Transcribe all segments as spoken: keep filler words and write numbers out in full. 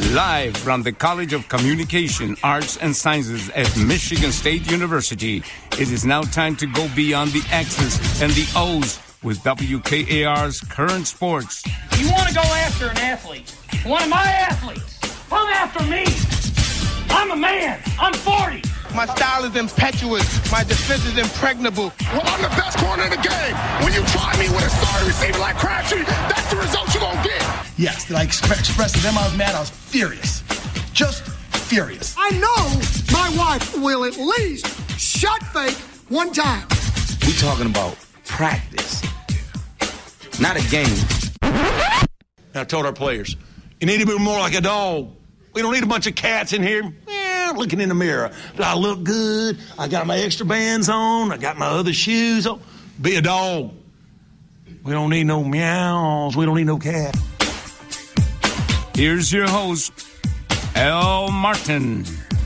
Live from the College of Communication, Arts, and Sciences at Michigan State University, it is now time to go beyond the X's and the O's with W K A R's Current Sports. You want to go after an athlete, one of my athletes, come after me. I'm a man. I'm forty. My style is impetuous. My defense is impregnable. Well, I'm the best corner in the game. When you try me with a starting receiver like Crabtree, that's the result you're going to get. Yes, did I express, express to them I was mad? I was furious. Just furious. I know my wife will at least shot fake one time. We talking about practice, not a game. I told our players, you need to be more like a dog. We don't need a bunch of cats in here. Yeah, looking in the mirror. Do I look good? I got my extra bands on. I got my other shoes on. Be a dog. We don't need no meows. We don't need no cat. Here's your host, Al Martin.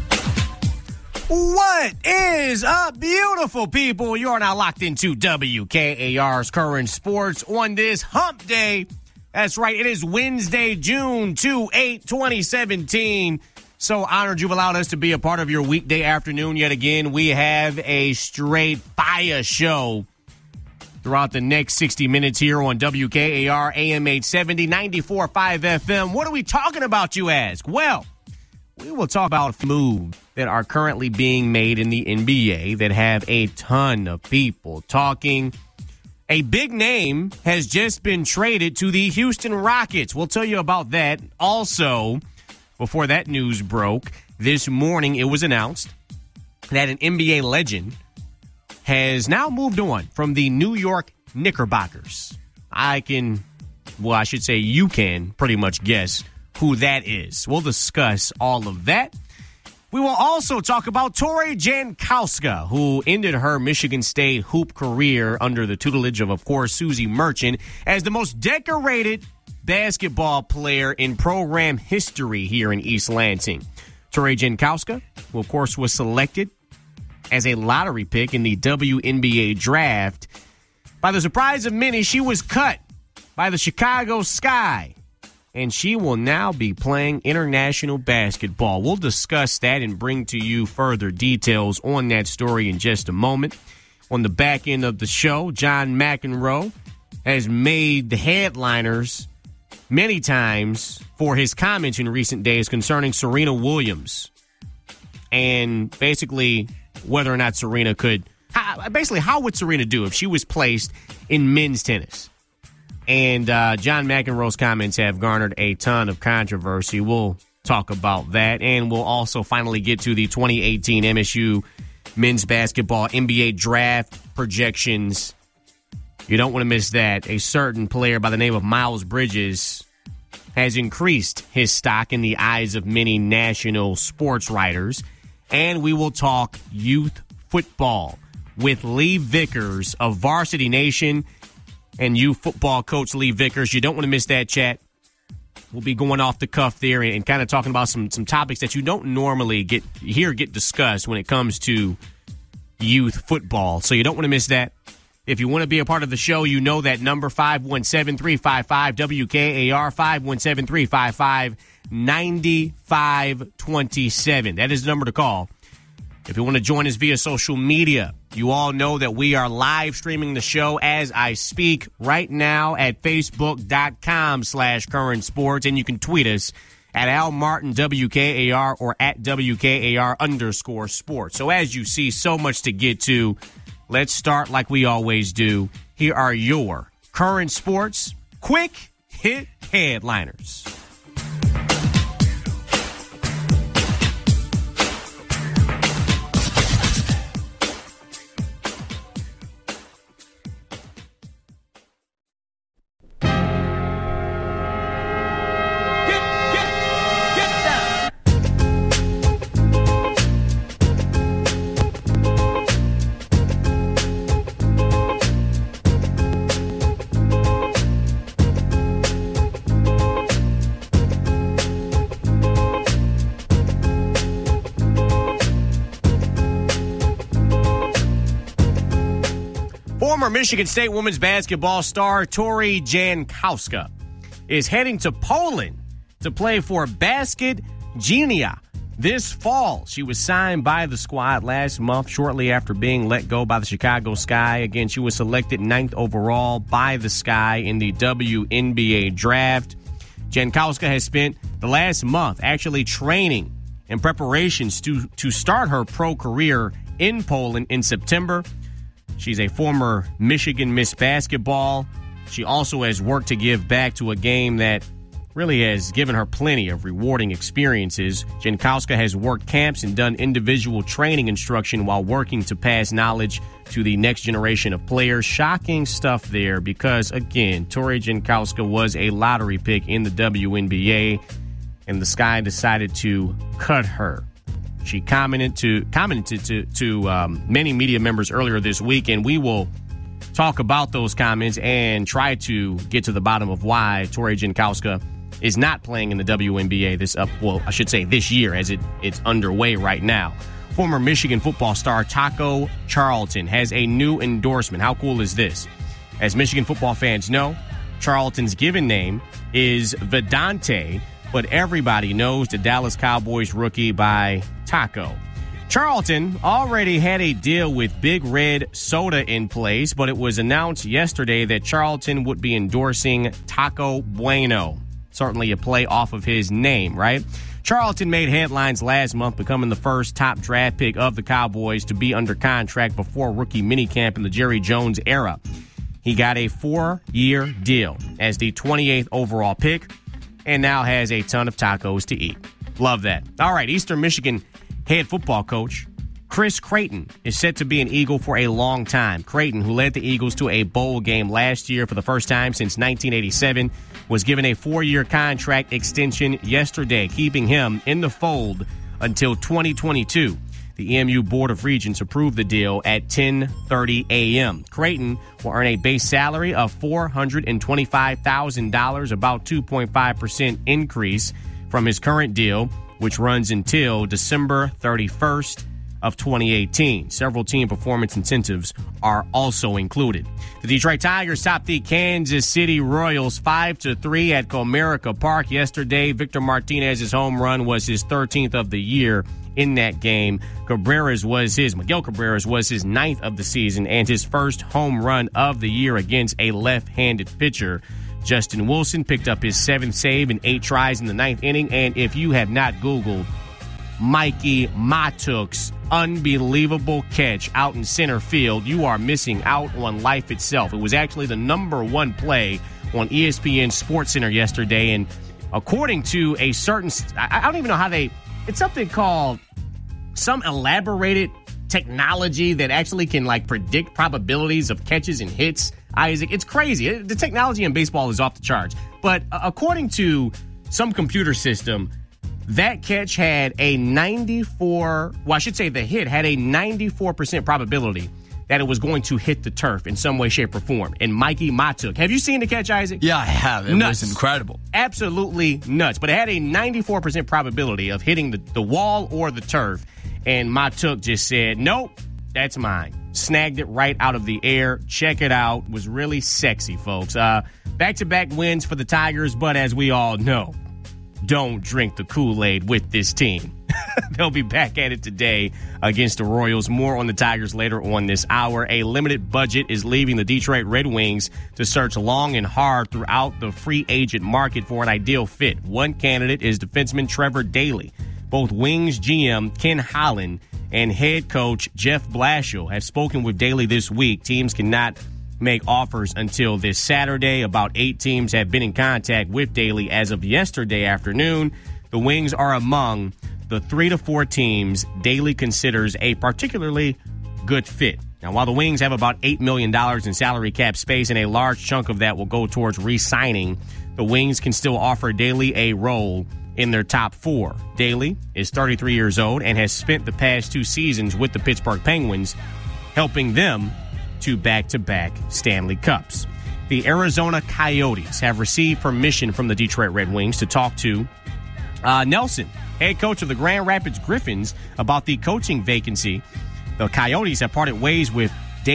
What is up, beautiful people? You are now locked into W K A R's Current Sports on this hump day. That's right. It is Wednesday, June twenty-eighth, twenty seventeen. So honored you've allowed us to be a part of your weekday afternoon yet again. We have a straight fire show throughout the next sixty minutes here on W K A R A M eight seventy, ninety-four point five F M. What are we talking about, you ask? Well, we will talk about moves that are currently being made in the N B A that have a ton of people talking. A big name has just been traded to the Houston Rockets. We'll tell you about that. Also, before that news broke, this morning it was announced that an N B A legend has now moved on from the New York Knickerbockers. I can, well, I should say you can pretty much guess who that is. We'll discuss all of that. We will also talk about Tori Jankowska, who ended her Michigan State hoop career under the tutelage of, of course, Susie Merchant, as the most decorated basketball player in program history here in East Lansing. Tori Jankowska, who, of course, was selected as a lottery pick in the W N B A draft. By the surprise of many, she was cut by the Chicago Sky, and she will now be playing international basketball. We'll discuss that and bring to you further details on that story in just a moment. On the back end of the show, John McEnroe has made the headliners many times for his comments in recent days concerning Serena Williams and basically whether or not Serena could, how, basically how would Serena do if she was placed in men's tennis? And uh, John McEnroe's comments have garnered a ton of controversy. We'll talk about that. And we'll also finally get to the twenty eighteen M S U men's basketball N B A draft projections. You don't want to miss that. A certain player by the name of Miles Bridges has increased his stock in the eyes of many national sports writers. And we will talk youth football with Lee Vickers of Varsity Nation and you football coach Lee Vickers. You don't want to miss that chat. We'll be going off the cuff there and, and kind of talking about some, some topics that you don't normally get hear get discussed when it comes to youth football. So you don't want to miss that. If you want to be a part of the show, you know that number, five one seven, three five five, W K A R, five one seven, three five five, nine five two seven. That is the number to call. If you want to join us via social media, you all know that we are live streaming the show as I speak right now at facebook.com slash current sports. And you can tweet us at Al Martin W K A R or at W K A R underscore sports. So as you see, so much to get to. Let's start like we always do. Here are your current sports quick hit headliners. Former Michigan State women's basketball star Tori Jankowska is heading to Poland to play for Basket Genia this fall. She was signed by the squad last month shortly after being let go by the Chicago Sky. Again, she was selected ninth overall by the Sky in the W N B A draft. Jankowska has spent the last month actually training in preparations to, to start her pro career in Poland in September. She's a former Michigan Miss Basketball. She also has worked to give back to a game that really has given her plenty of rewarding experiences. Jankowska has worked camps and done individual training instruction while working to pass knowledge to the next generation of players. Shocking stuff there because, again, Tori Jankowska was a lottery pick in the W N B A, and the Sky decided to cut her. She commented to commented to, to um, many media members earlier this week, and we will talk about those comments and try to get to the bottom of why Tori Jankowska is not playing in the W N B A this up, well, I should say this year as it, it's underway right now. Former Michigan football star Taco Charlton has a new endorsement. How cool is this? As Michigan football fans know, Charlton's given name is Vidante, but everybody knows the Dallas Cowboys rookie by Taco. Charlton already had a deal with Big Red Soda in place, but it was announced yesterday that Charlton would be endorsing Taco Bueno. Certainly a play off of his name, right? Charlton made headlines last month, becoming the first top draft pick of the Cowboys to be under contract before rookie minicamp in the Jerry Jones era. He got a four-year deal as the twenty-eighth overall pick and now has a ton of tacos to eat. Love that. All right, Eastern Michigan head football coach Chris Creighton is set to be an Eagle for a long time. Creighton, who led the Eagles to a bowl game last year for the first time since nineteen eighty-seven, was given a four-year contract extension yesterday, keeping him in the fold until twenty twenty-two. The E M U Board of Regents approved the deal at ten thirty a.m. Creighton will earn a base salary of four hundred twenty-five thousand dollars, about two point five percent increase from his current deal, which runs until December thirty-first of twenty eighteen. Several team performance incentives are also included. The Detroit Tigers topped the Kansas City Royals five to three at Comerica Park yesterday. Victor Martinez's home run was his thirteenth of the year in that game. Cabrera's was his, Miguel Cabrera's was his ninth of the season and his first home run of the year against a left-handed pitcher. Justin Wilson picked up his seventh save in eight tries in the ninth inning, and if you have not Googled Mikey Matuk's unbelievable catch out in center field, you are missing out on life itself. It was actually the number one play on E S P N SportsCenter yesterday, and according to a certain, I don't even know how they, it's something called some elaborated technology that actually can like predict probabilities of catches and hits. Isaac, it's crazy. The technology in baseball is off the charts. But according to some computer system, that catch had a ninety-four, well, I should say the hit had a ninety-four percent probability that it was going to hit the turf in some way, shape, or form. And Mikey Matuk, have you seen the catch, Isaac? Yeah, I have. It nuts. was incredible. Absolutely nuts. But it had a ninety-four percent probability of hitting the, the wall or the turf. And Matuk just said, nope, that's mine. Snagged it right out of the air. Check it out. Was really sexy, folks. Uh, back-to-back wins for the Tigers, but as we all know, don't drink the Kool-Aid with this team. They'll be back at it today against the Royals. More on the Tigers later on this hour. A limited budget is leaving the Detroit Red Wings to search long and hard throughout the free agent market for an ideal fit. One candidate is defenseman Trevor Daley. Both Wings G M Ken Holland and head coach Jeff Blashill have spoken with Daley this week. Teams cannot make offers until this Saturday. About eight teams have been in contact with Daley as of yesterday afternoon. The Wings are among the three to four teams Daley considers a particularly good fit. Now, while the Wings have about eight million dollars in salary cap space and a large chunk of that will go towards re-signing, the Wings can still offer Daley a role in their top four. Daley is thirty-three years old and has spent the past two seasons with the Pittsburgh Penguins, helping them to back-to-back Stanley Cups. The Arizona Coyotes have received permission from the Detroit Red Wings to talk to uh, Nelson, head coach of the Grand Rapids Griffins, about the coaching vacancy. The Coyotes have parted ways with Dave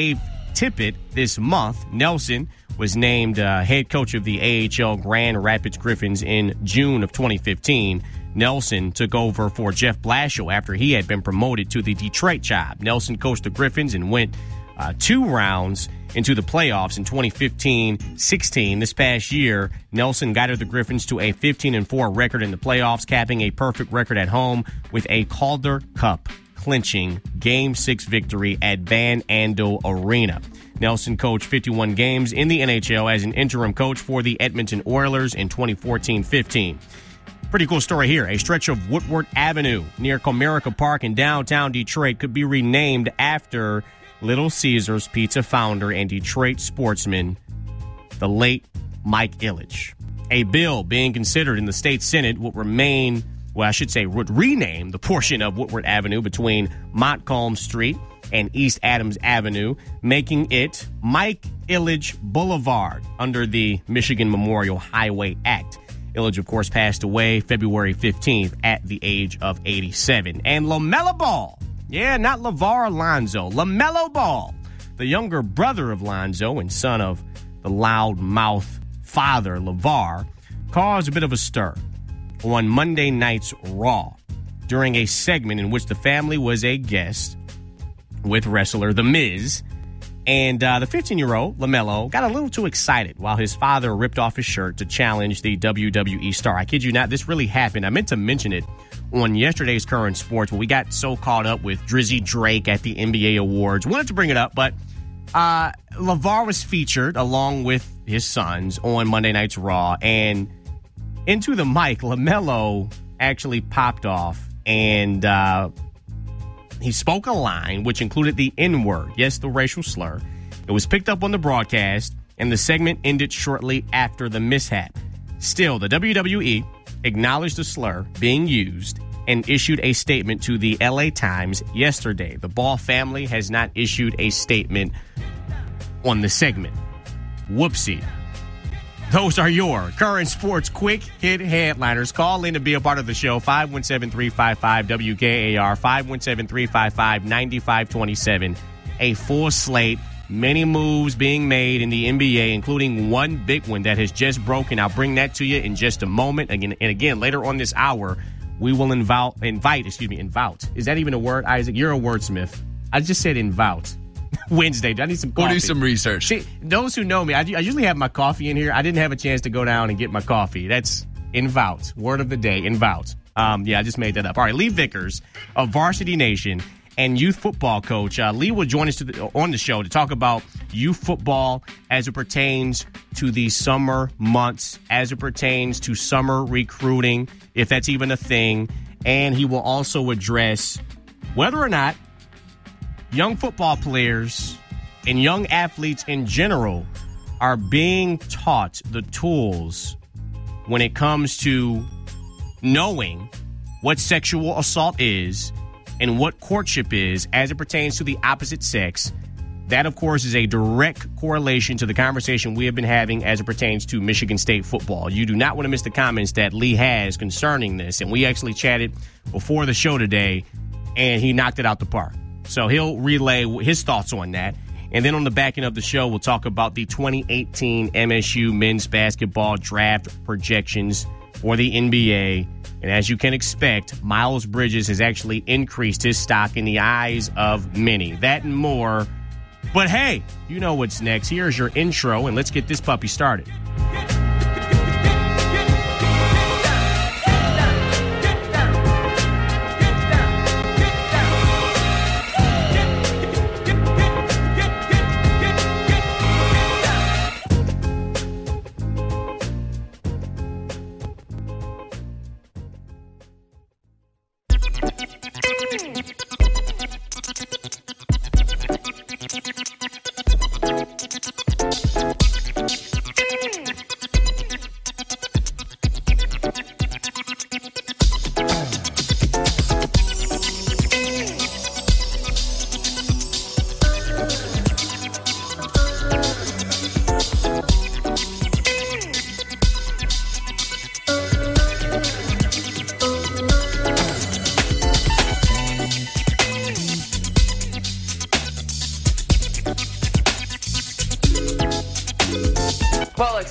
Tippett this month. Nelson was named uh, head coach of the A H L Grand Rapids Griffins in June of twenty fifteen. Nelson took over for Jeff Blashill after he had been promoted to the Detroit job. Nelson coached the Griffins and went uh, two rounds into the playoffs in twenty fifteen sixteen. This past year, Nelson guided the Griffins to a fifteen and four record in the playoffs, capping a perfect record at home with a Calder Cup clinching Game six victory at Van Andel Arena. Nelson coached fifty-one games in the N H L as an interim coach for the Edmonton Oilers in twenty fourteen fifteen. Pretty cool story here. A stretch of Woodward Avenue near Comerica Park in downtown Detroit could be renamed after Little Caesars Pizza founder and Detroit sportsman, the late Mike Ilitch. A bill being considered in the state Senate would remain, well, I should say, would rename the portion of Woodward Avenue between Montcalm Street and East Adams Avenue, making it Mike Ilitch Boulevard under the Michigan Memorial Highway Act. Ilitch, of course, passed away February fifteenth at the age of eighty-seven. And LaMelo Ball, yeah, not LeVar Alonzo, LaMelo Ball, the younger brother of Lonzo and son of the loudmouth father, LeVar, caused a bit of a stir on Monday night's Raw during a segment in which the family was a guest with wrestler The Miz. And uh, the fifteen-year-old, LaMelo, got a little too excited while his father ripped off his shirt to challenge the W W E star. I kid you not, this really happened. I meant to mention it on yesterday's Current Sports, but we got so caught up with Drizzy Drake at the N B A Awards. Wanted to bring it up, but uh, LeVar was featured along with his sons on Monday Night's Raw. And into the mic, LaMelo actually popped off and uh, he spoke a line which included the N-word, yes, the racial slur. It was picked up on the broadcast, and the segment ended shortly after the mishap. Still, the W W E acknowledged the slur being used and issued a statement to the L A Times yesterday. The Ball family has not issued a statement on the segment. Whoopsie. Those are your Current Sports Quick Hit Headliners. Call in to be a part of the show, five one seven, three five five, W K A R, five one seven, three five five, nine five two seven. A full slate, many moves being made in the N B A, including one big one that has just broken. I'll bring that to you in just a moment. Again, and again, later on this hour, we will invite, invite, excuse me, invite. Is that even a word, Isaac? You're a wordsmith. I just said invite. Wednesday. I need some coffee. We'll do some research. See, those who know me, I, I usually have my coffee in here. I didn't have a chance to go down and get my coffee. That's invout. Word of the day, invout. Um, yeah, I just made that up. All right, Lee Vickers of Varsity Nation and youth football coach. Uh, Lee will join us to the, on the show to talk about youth football as it pertains to the summer months, as it pertains to summer recruiting, if that's even a thing. And he will also address whether or not young football players and young athletes in general are being taught the tools when it comes to knowing what sexual assault is and what courtship is as it pertains to the opposite sex. That, of course, is a direct correlation to the conversation we have been having as it pertains to Michigan State football. You do not want to miss the comments that Lee has concerning this, and we actually chatted before the show today, and he knocked it out the park. So he'll relay his thoughts on that. And then on the back end of the show, we'll talk about the twenty eighteen M S U men's basketball draft projections for the N B A. And as you can expect, Miles Bridges has actually increased his stock in the eyes of many. That and more. But hey, you know what's next. Here's your intro, and let's get this puppy started.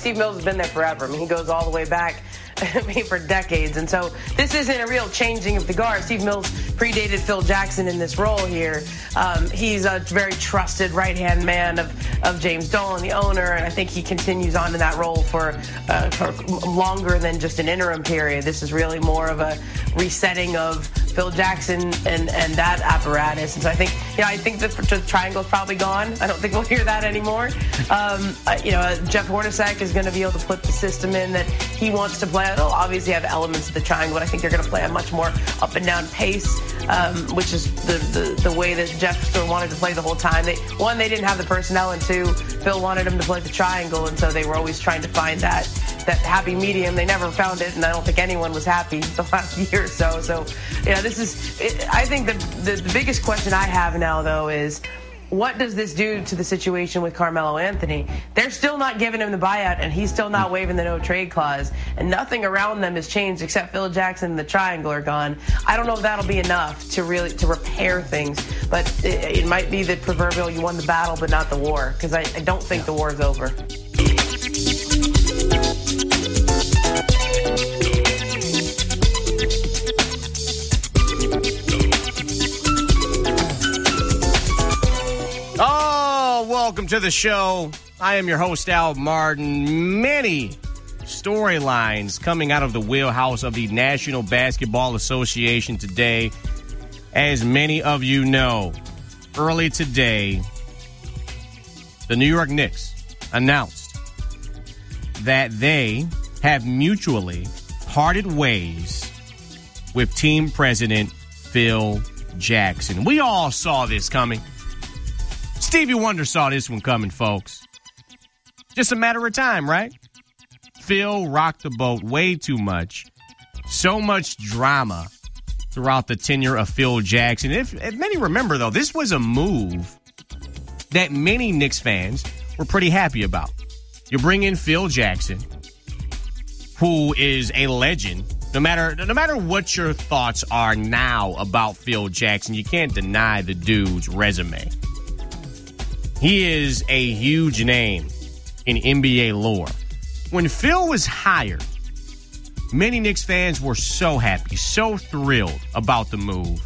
Steve Mills has been there forever. I mean, he goes all the way back, I mean, for decades. And so this isn't a real changing of the guard. Steve Mills predated Phil Jackson in this role here. Um, he's a very trusted right-hand man of, of James Dolan, the owner, and I think he continues on in that role for, uh, for longer than just an interim period. This is really more of a resetting of Phil Jackson and, and that apparatus. And so I think, you know, I think the, the triangle's probably gone. I don't think we'll hear that anymore. Um, uh, you know, uh, Jeff Hornacek is going to be able to put the system in that he wants to play. They'll obviously have elements of the triangle, but I think they're going to play a much more up and down pace, um, which is the, the, the way that Jeff sort of wanted to play the whole time. They, one, they didn't have the personnel, and two, Phil wanted him to play the triangle, and so they were always trying to find that that happy medium. They never found it, and I don't think anyone was happy the last year or so. So, you know, this is, it, I think the, the, the biggest question I have now, though, is what does this do to the situation with Carmelo Anthony? They're still not giving him the buyout, and he's still not waiving the no-trade clause, and nothing around them has changed except Phil Jackson and the triangle are gone. I don't know if that'll be enough to really to repair things, but it, it might be the proverbial you won the battle but not the war, because I, I don't think the war is over. Oh, welcome to the show. I am your host, Al Martin. Many storylines coming out of the wheelhouse of the National Basketball Association today. As many of you know, early today, the New York Knicks announced that they have mutually parted ways with team president Phil Jackson. We all saw this coming. Stevie Wonder saw this one coming, folks. Just a matter of time, right? Phil rocked the boat way too much. So much drama throughout the tenure of Phil Jackson. If, if many remember, though, this was a move that many Knicks fans were pretty happy about. You bring in Phil Jackson, who is a legend. No matter, no matter what your thoughts are now about Phil Jackson, you can't deny the dude's resume. He is a huge name in N B A lore. When Phil was hired, many Knicks fans were so happy, so thrilled about the move.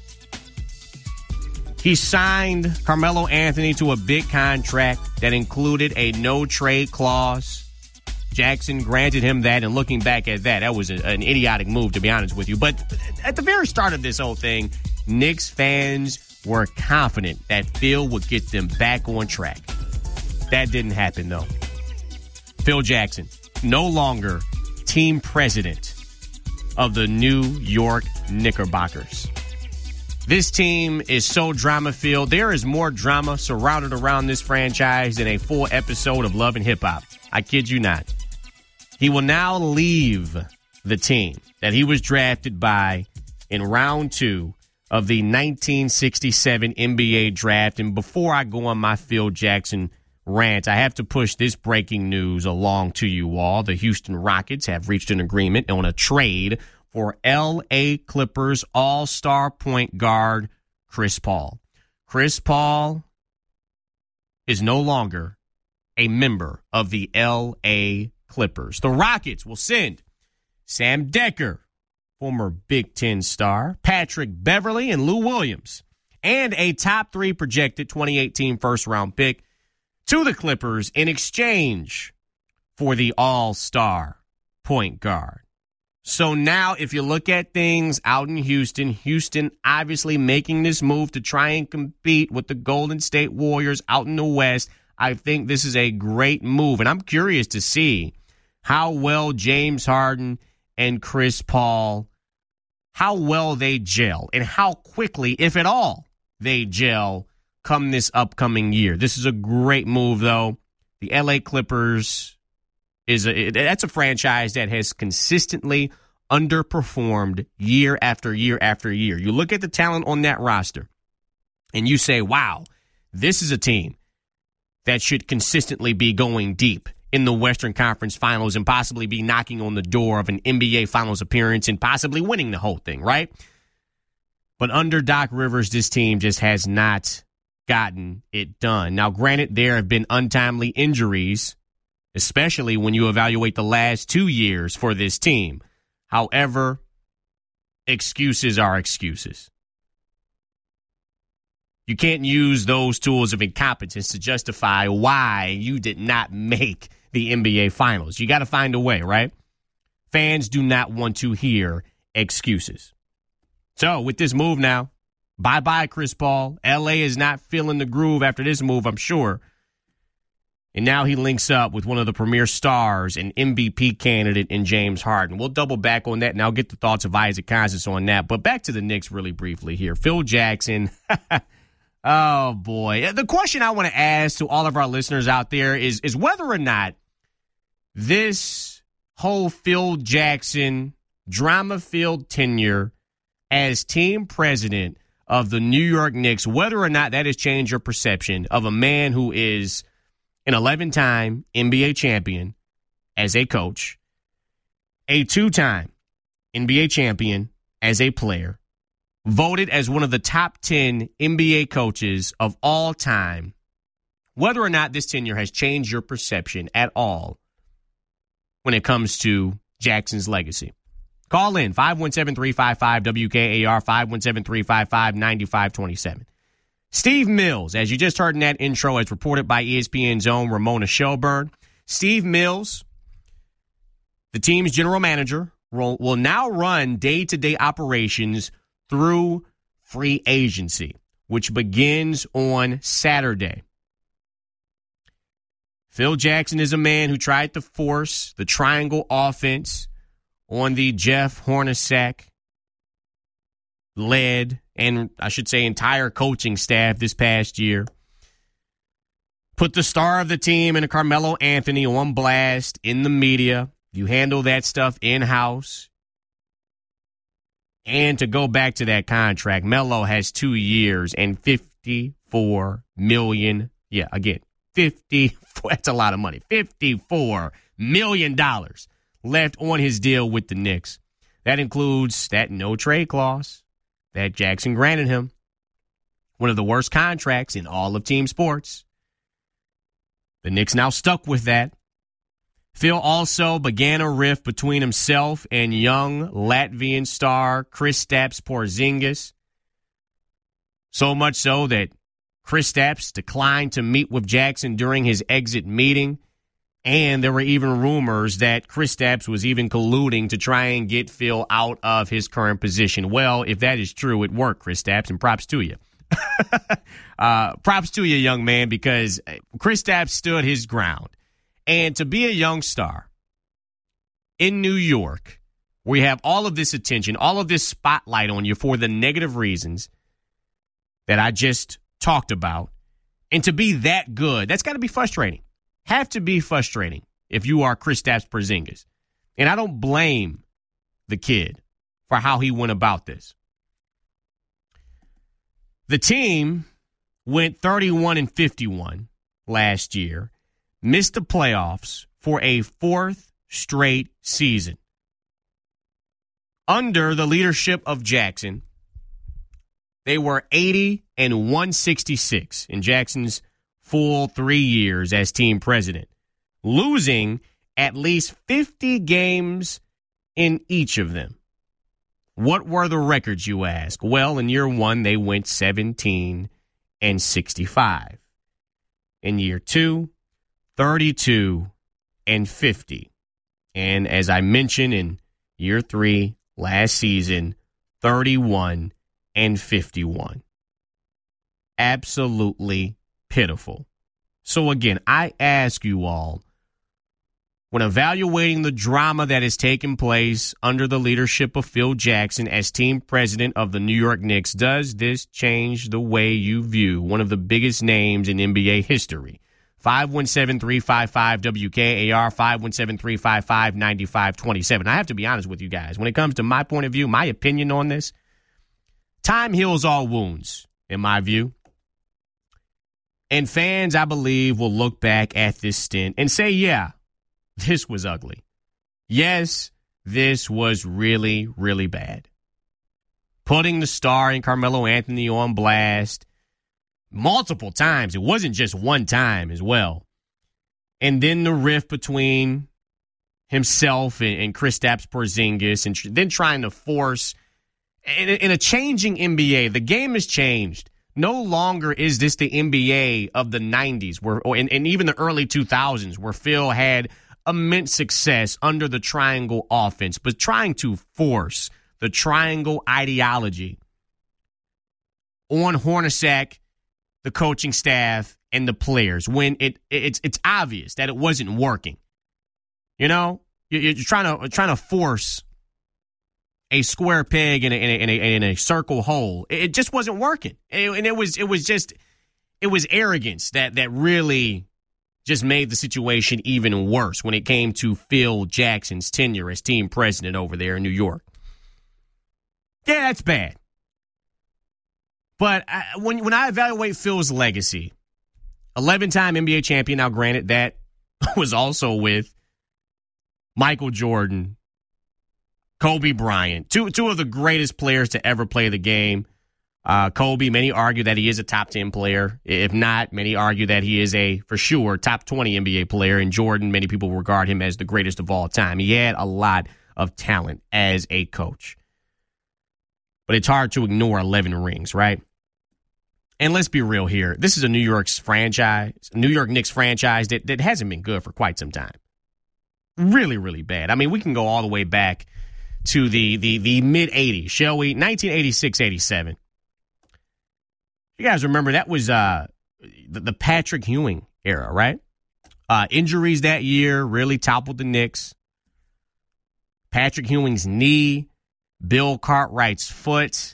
He signed Carmelo Anthony to a big contract that included a no-trade clause. Jackson granted him that, and looking back at that, that was a, an idiotic move, to be honest with you. But at the very start of this whole thing, Knicks fans were confident that Phil would get them back on track. That didn't happen, though. Phil Jackson, no longer team president of the New York Knickerbockers. This team is so drama-filled. There is more drama surrounded around this franchise than a full episode of Love and Hip Hop. I kid you not. He will now leave the team that he was drafted by in round two of the nineteen sixty-seven N B A draft. And before I go on my Phil Jackson rant, I have to push this breaking news along to you all. The Houston Rockets have reached an agreement on a trade for L A Clippers all-star point guard Chris Paul. Chris Paul is no longer a member of the L A Clippers. The Rockets will send Sam Dekker, former Big Ten star, Patrick Beverley, and Lou Williams, and a top three projected twenty eighteen first-round pick to the Clippers in exchange for the all-star point guard. So now if you look at things out in Houston, Houston obviously making this move to try and compete with the Golden State Warriors out in the West. I think this is a great move, and I'm curious to see how well James Harden and Chris Paul, how well they gel, and how quickly, if at all, they gel come this upcoming year. This is a great move, though. The L A Clippers is a, that's a franchise that has consistently underperformed year after year after year. You look at the talent on that roster, and you say, wow, this is a team that should consistently be going deep in the Western Conference Finals and possibly be knocking on the door of an N B A Finals appearance and possibly winning the whole thing, right? But under Doc Rivers, this team just has not gotten it done. Now, granted, there have been untimely injuries especially when you evaluate the last two years for this team. However, excuses are excuses. You can't use those tools of incompetence to justify why you did not make the N B A Finals. You got to find a way, right? Fans do not want to hear excuses. So with this move now, bye-bye Chris Paul. L A is not feeling the groove after this move, I'm sure. And now he links up with one of the premier stars and M V P candidate in James Harden. We'll double back on that, and I'll get the thoughts of Isaac Cousins on that. But back to the Knicks really briefly here. Phil Jackson. Oh, boy. The question I want to ask to all of our listeners out there is, is whether or not this whole Phil Jackson drama-filled tenure as team president of the New York Knicks, whether or not that has changed your perception of a man who is an eleven-time N B A champion as a coach, a two-time N B A champion as a player, voted as one of the top ten N B A coaches of all time, whether or not this tenure has changed your perception at all when it comes to Jackson's legacy. Call in five one seven, three five five, W K A R, five one seven, three five five, nine five two seven. Steve Mills, as you just heard in that intro, as reported by E S P N's own Ramona Shelburne. Steve Mills, the team's general manager, will, will now run day-to-day operations through free agency, which begins on Saturday. Phil Jackson is a man who tried to force the triangle offense on the Jeff Hornacek-led, and I should say entire coaching staff this past year. Put the star of the team and Carmelo Anthony on blast in the media. You handle that stuff in-house. And to go back to that contract, Melo has two years and fifty-four million dollars. Yeah, again, fifty-four, that's a lot of money. fifty-four million dollars left on his deal with the Knicks. That includes that no-trade clause that Jackson granted him. One of the worst contracts in all of team sports. The Knicks now stuck with that. Phil also began a rift between himself and young Latvian star Kristaps Porzingis. So much so that Kristaps declined to meet with Jackson during his exit meeting. And there were even rumors that Kristaps was even colluding to try and get Phil out of his current position. Well, if that is true, it worked, Kristaps, and props to you. uh, props to you, young man, because Kristaps stood his ground. And to be a young star in New York, where you have all of this attention, all of this spotlight on you for the negative reasons that I just talked about, and to be that good, that's got to be frustrating. Have to be frustrating if you are Kristaps Porzingis. And I don't blame the kid for how he went about this. The team went thirty-one and fifty-one last year, missed the playoffs for a fourth straight season. Under the leadership of Jackson, they were eighty and one sixty-six in Jackson's full three years as team president, losing at least fifty games in each of them. What were the records, you ask? Well, in year one, they went seventeen and sixty-five. In year two, thirty-two and fifty. And as I mentioned in year three, last season, thirty-one and fifty-one. Absolutely pitiful. So again, I ask you all, when evaluating the drama that has taken place under the leadership of Phil Jackson as team president of the New York Knicks, does this change the way you view one of the biggest names in N B A history? five one seven, three five five, W K A R, five one seven, three five five, nine five two seven. I have to be honest with you guys. When it comes to my point of view, my opinion on this, time heals all wounds, in my view. And fans, I believe, will look back at this stint and say, yeah, this was ugly. Yes, this was really, really bad. Putting the star in Carmelo Anthony on blast multiple times. It wasn't just one time as well. And then the rift between himself and, and Kristaps Porzingis, and tr- then trying to force in, in a changing N B A. The game has changed. No longer is this the N B A of the nineties, where, or, and, and even the early two thousands, where Phil had immense success under the triangle offense, but trying to force the triangle ideology on Hornacek, the coaching staff, and the players when it it's it's obvious that it wasn't working. You know, you're trying to trying to force a square peg in a, in a, in a, in a circle hole. It just wasn't working, and it was it was just it was arrogance that that really just made the situation even worse when it came to Phil Jackson's tenure as team president over there in New York. Yeah, that's bad. But I, when when I evaluate Phil's legacy, eleven-time N B A champion. Now, granted, that was also with Michael Jordan, Kobe Bryant, two two of the greatest players to ever play the game. Uh, Kobe, many argue that he is a top ten player. If not, many argue that he is a, for sure, top twenty N B A player. And Jordan, many people regard him as the greatest of all time. He had a lot of talent as a coach. But it's hard to ignore eleven rings, right? And let's be real here. This is a New York's franchise, New York Knicks franchise that, that hasn't been good for quite some time. Really, really bad. I mean, we can go all the way back to the the, the mid-eighties, shall we? nineteen eighty-six eighty-seven. You guys remember that was uh, the, the Patrick Ewing era, right? Uh, injuries that year really toppled the Knicks. Patrick Ewing's knee, Bill Cartwright's foot.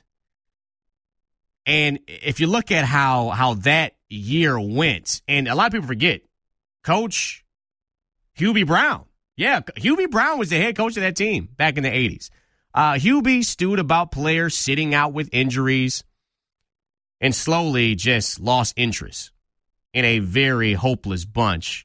And if you look at how how that year went, and a lot of people forget, Coach Hubie Brown. Yeah, Hubie Brown was the head coach of that team back in the eighties. Uh, Hubie stewed about players sitting out with injuries and slowly just lost interest in a very hopeless bunch,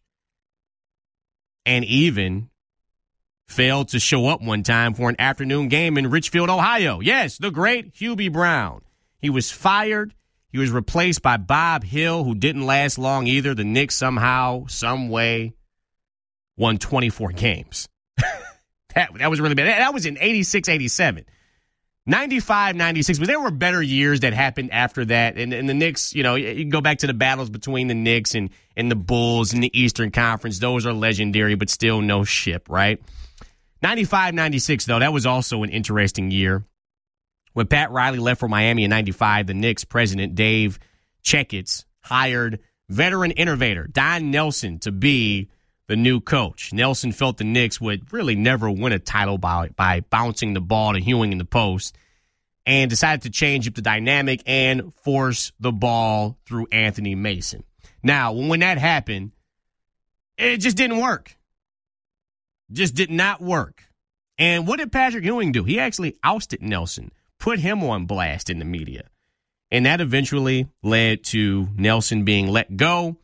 and even failed to show up one time for an afternoon game in Richfield, Ohio. Yes, the great Hubie Brown. He was fired. He was replaced by Bob Hill, who didn't last long either. The Knicks somehow, some way, won twenty-four games. that, that was really bad. That was in eighty-six eighty-seven. ninety-five ninety-six, but there were better years that happened after that. And, and the Knicks, you know, you can go back to the battles between the Knicks and, and the Bulls in the Eastern Conference. Those are legendary, but still no ship, right? ninety-five ninety-six, though, that was also an interesting year. When Pat Riley left for Miami in ninety-five, the Knicks president, Dave Checketts, hired veteran innovator Don Nelson to be the new coach. Nelson felt the Knicks would really never win a title by, by bouncing the ball to Ewing in the post, and decided to change up the dynamic and force the ball through Anthony Mason. Now, when that happened, it just didn't work. Just did not work. And what did Patrick Ewing do? He actually ousted Nelson, put him on blast in the media. And that eventually led to Nelson being let go.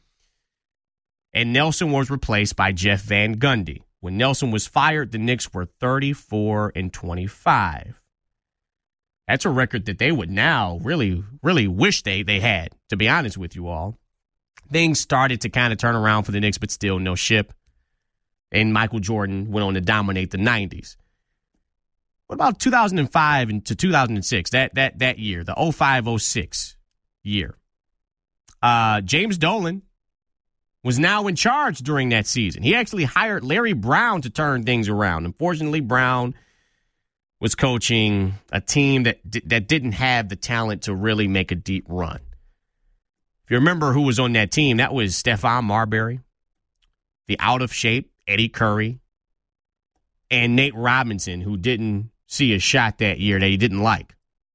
And Nelson was replaced by Jeff Van Gundy. When Nelson was fired, the Knicks were thirty-four and twenty-five. That's a record that they would now really, really wish they, they had, to be honest with you all. Things started to kind of turn around for the Knicks, but still no ship. And Michael Jordan went on to dominate the nineties. What about two thousand five and to two thousand six, that that that year, the oh five oh six year? Uh, James Dolan was now in charge during that season. He actually hired Larry Brown to turn things around. Unfortunately, Brown was coaching a team that that didn't have the talent to really make a deep run. If you remember who was on that team, that was Stephon Marbury, the out-of-shape Eddie Curry, and Nate Robinson, who didn't see a shot that year that he didn't like.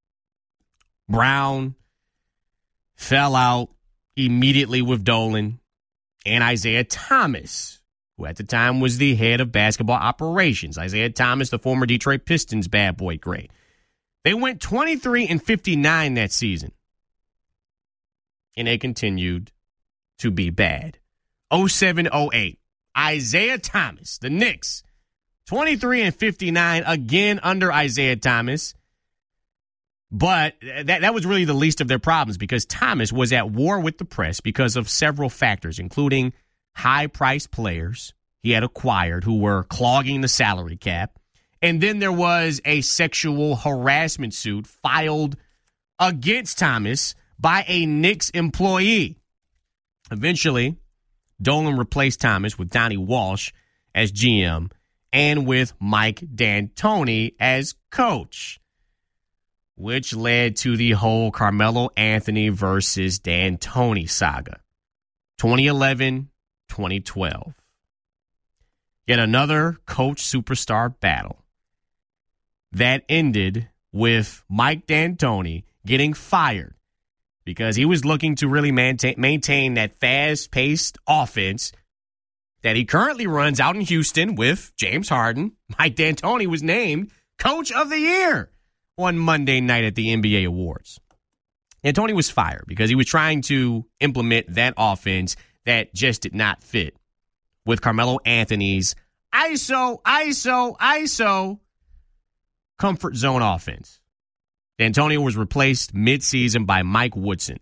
Brown fell out immediately with Dolan and Isaiah Thomas, who at the time was the head of basketball operations. Isaiah Thomas, the former Detroit Pistons bad boy great. They went twenty-three and fifty-nine that season. And they continued to be bad. oh seven oh eight. Isaiah Thomas, the Knicks, twenty-three and fifty-nine, again under Isaiah Thomas. But that, that was really the least of their problems because Thomas was at war with the press because of several factors, including high-priced players he had acquired who were clogging the salary cap. And then there was a sexual harassment suit filed against Thomas by a Knicks employee. Eventually, Dolan replaced Thomas with Donnie Walsh as G M and with Mike D'Antoni as coach, which led to the whole Carmelo Anthony versus D'Antoni saga. twenty eleven, twenty twelve. Yet another coach superstar battle that ended with Mike D'Antoni getting fired because he was looking to really maintain, maintain that fast-paced offense that he currently runs out in Houston with James Harden. Mike D'Antoni was named Coach of the Year on Monday night at the N B A Awards. D'Antoni was fired because he was trying to implement that offense that just did not fit with Carmelo Anthony's I S O, I S O, I S O comfort zone offense. D'Antoni was replaced midseason by Mike Woodson.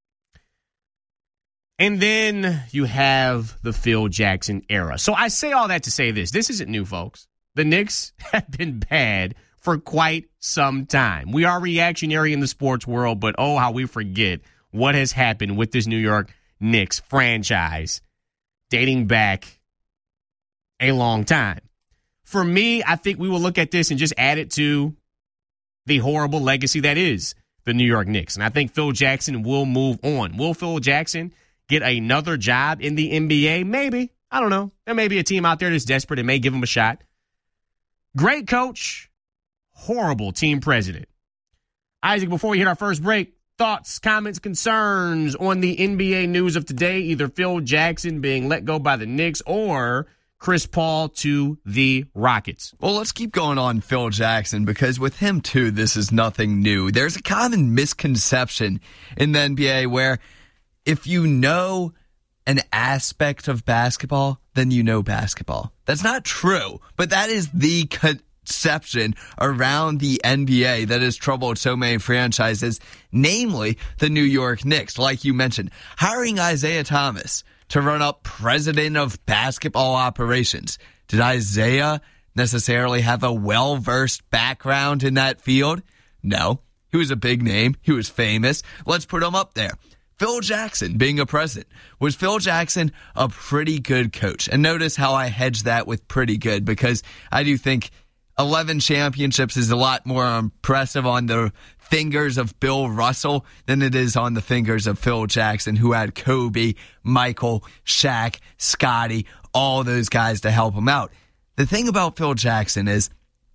And then you have the Phil Jackson era. So I say all that to say this. This isn't new, folks. The Knicks have been bad for quite some time. We are reactionary in the sports world, but oh, how we forget what has happened with this New York Knicks franchise dating back a long time. For me, I think we will look at this and just add it to the horrible legacy that is the New York Knicks. And I think Phil Jackson will move on. Will Phil Jackson get another job in the N B A? Maybe. I don't know. There may be a team out there that's desperate and may give him a shot. Great coach, horrible team president. Isaac, before we hit our first break, thoughts, comments, concerns on the N B A news of today, either Phil Jackson being let go by the Knicks or Chris Paul to the Rockets. Well, let's keep going on Phil Jackson because with him, too, this is nothing new. There's a common misconception in the N B A where if you know an aspect of basketball, then you know basketball. That's not true, but that is the conception around the N B A that has troubled so many franchises, namely the New York Knicks. Like you mentioned, hiring Isaiah Thomas to run up president of basketball operations. Did Isaiah necessarily have a well-versed background in that field? No. He was a big name. He was famous. Let's put him up there. Phil Jackson being a president. Was Phil Jackson a pretty good coach? And notice how I hedged that with pretty good because I do think eleven championships is a lot more impressive on the fingers of Bill Russell than it is on the fingers of Phil Jackson, who had Kobe, Michael, Shaq, Scottie, all those guys to help him out. The thing about Phil Jackson is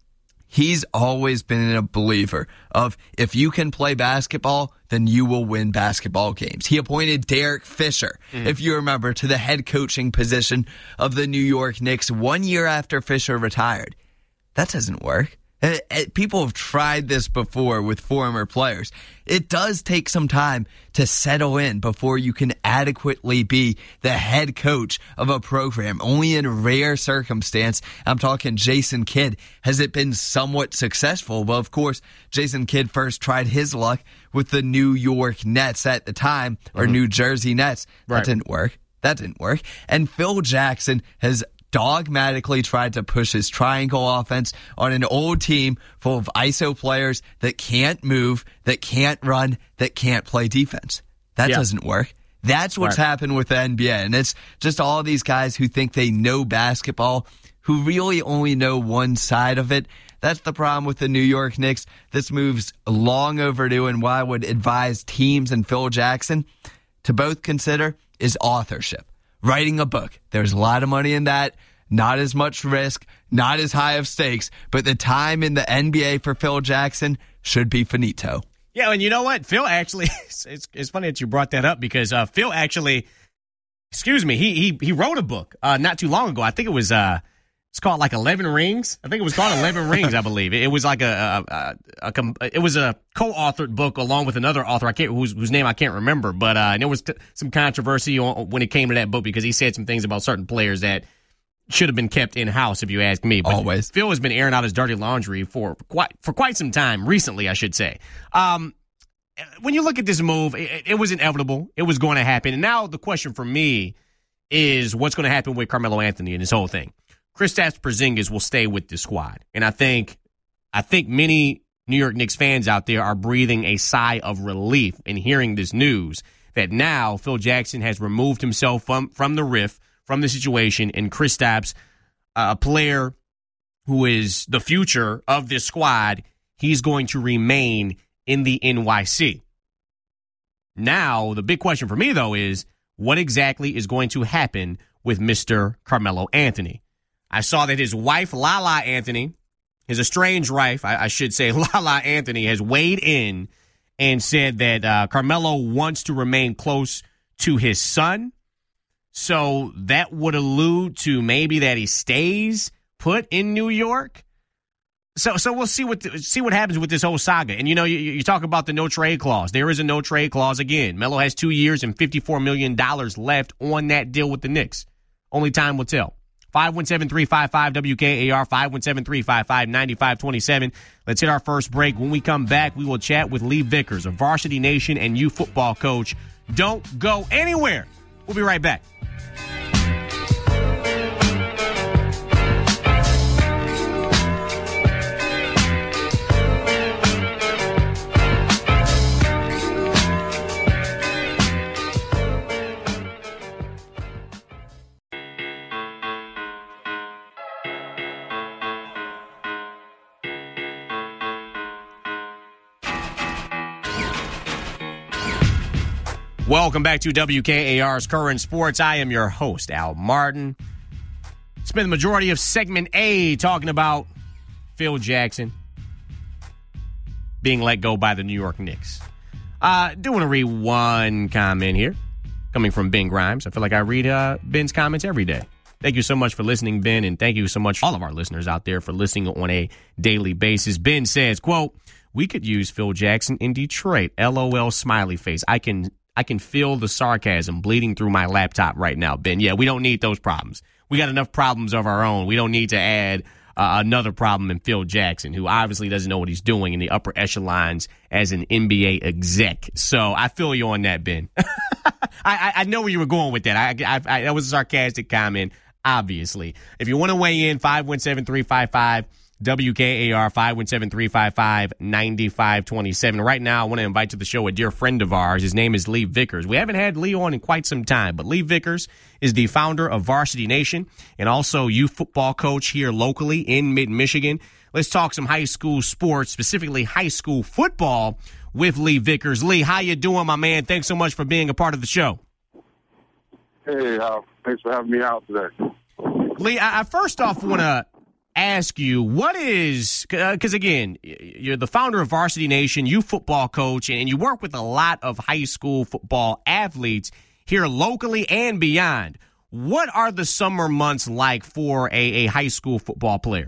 he's always been a believer of if you can play basketball, then you will win basketball games. He appointed Derek Fisher, mm-hmm. if you remember, to the head coaching position of the New York Knicks one year after Fisher retired. That doesn't work. People have tried this before with former players. It does take some time to settle in before you can adequately be the head coach of a program. Only in rare circumstance, I'm talking Jason Kidd, has it been somewhat successful. Well, of course, Jason Kidd first tried his luck with the New York Nets at the time, or mm-hmm. New Jersey Nets. That right. didn't work. That didn't work. And Phil Jackson has dogmatically tried to push his triangle offense on an old team full of I S O players that can't move, that can't run, that can't play defense. That yeah. doesn't work. That's what's right. happened with the N B A. And it's just all these guys who think they know basketball, who really only know one side of it. That's the problem with the New York Knicks. This move's long overdue, and what I would advise teams and Phil Jackson to both consider is authorship. Writing a book. There's a lot of money in that. Not as much risk. Not as high of stakes. But the time in the N B A for Phil Jackson should be finito. Yeah, and you know what? Phil actually, it's, it's funny that you brought that up because uh, Phil actually, excuse me, he he he wrote a book uh, not too long ago. I think it was, uh, it's called like eleven Rings. I think it was called eleven Rings, I believe. It, it was like a, a, a, a, it was a co-authored book along with another author, I can't, whose, whose name I can't remember, but uh, and there was t- some controversy on, when it came to that book because he said some things about certain players that should have been kept in-house, if you ask me. But always. Phil has been airing out his dirty laundry for quite for quite some time, recently, I should say. Um, when you look at this move, it, it was inevitable. It was going to happen. And now the question for me is what's going to happen with Carmelo Anthony and this whole thing. Kristaps Porzingis will stay with the squad. And I think I think many New York Knicks fans out there are breathing a sigh of relief in hearing this news that now Phil Jackson has removed himself from, from the riff, from the situation, and Kristaps, a player who is the future of this squad, he's going to remain in the N Y C. Now, the big question for me, though, is what exactly is going to happen with Mister Carmelo Anthony? I saw that his wife, Lala Anthony, his estranged wife, I, I should say, Lala Anthony, has weighed in and said that uh, Carmelo wants to remain close to his son. So that would allude to maybe that he stays put in New York. So so we'll see what see what happens with this whole saga. And, you know, you, you talk about the no trade clause. There is a no trade clause again. Melo has two years and fifty-four million dollars left on that deal with the Knicks. Only time will tell. five one seven, three five five, W K A R, five one seven, three five five, nine five two seven. Let's hit our first break. When we come back, we will chat with Lee Vickers, a Varsity Nation and U football coach. Don't go anywhere. We'll be right back. Welcome back to W K A R's Current Sports. I am your host, Al Martin. Spent the majority of segment A talking about Phil Jackson being let go by the New York Knicks. I uh, do want to read one comment here coming from Ben Grimes. I feel like I read uh, Ben's comments every day. Thank you so much for listening, Ben, and thank you so much all of our listeners out there for listening on a daily basis. Ben says, quote, "We could use Phil Jackson in Detroit. L O L smiley face. I can I can feel the sarcasm bleeding through my laptop right now, Ben. Yeah, we don't need those problems. We got enough problems of our own. We don't need to add uh, another problem in Phil Jackson, who obviously doesn't know what he's doing in the upper echelons as an N B A exec. So I feel you on that, Ben. I, I, I know where you were going with that. I, I, I, that was a sarcastic comment, obviously. If you want to weigh in, five one seven, three five five, W K A R, five one seven, three five five, nine five two seven. Right now, I want to invite to the show a dear friend of ours. His name is Lee Vickers. We haven't had Lee on in quite some time, but Lee Vickers is the founder of Varsity Nation and also youth football coach here locally in mid-Michigan. Let's talk some high school sports, specifically high school football, with Lee Vickers. Lee, how you doing, my man? Thanks so much for being a part of the show. Hey, Al. Thanks for having me out today. Lee, I, I first off want to ask you, what is, because uh, again, you're the founder of Varsity Nation, you football coach, and you work with a lot of high school football athletes here locally and beyond. What are the summer months like for a, a high school football player?